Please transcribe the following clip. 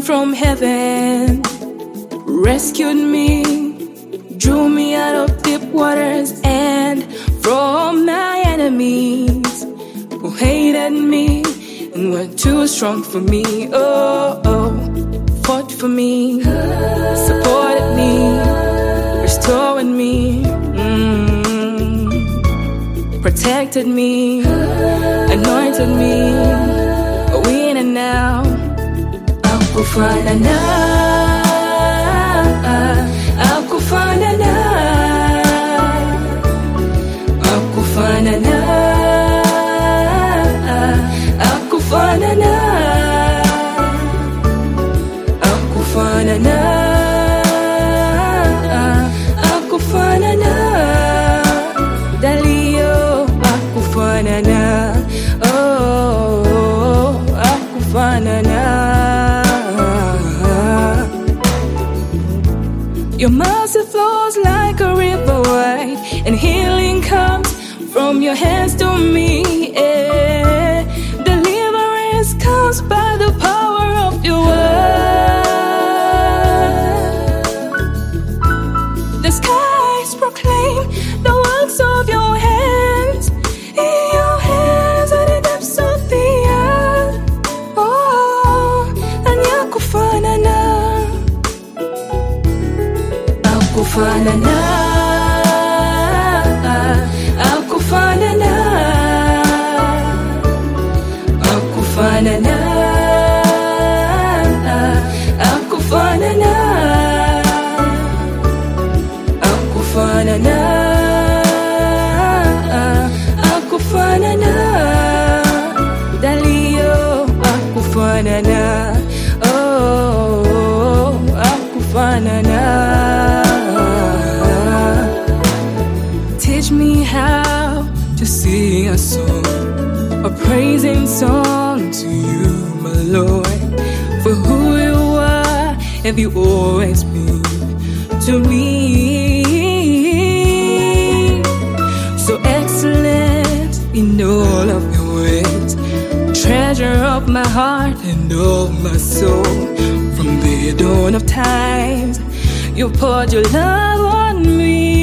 from heaven, rescued me, drew me out of deep waters and from my enemies who hated me and were too strong for me. Fought for me, supported me, restored me, protected me, anointed me, winning now. Akufanana, akufanana, akufanana, akufanana, akufanana, akufanana, Dalio, akufanana, oh, akufanana. Your mercy flows like a river wide, and healing comes from your hands to me. Deliverance comes by the power of your word. The skies proclaim the works of your hands. In your hands are the depths of the earth. Oh, and yakufanana. Akufanana, akufanana, akufanana, akufanana, akufanana, akufanana, Dalio, akufanana, oh, akufanana. Teach me how to sing a song, a praising song to you, my Lord, for who you are have you always been to me. So excellent in all of your ways, treasure of my heart and of my soul. From the dawn of times, you poured your love on me.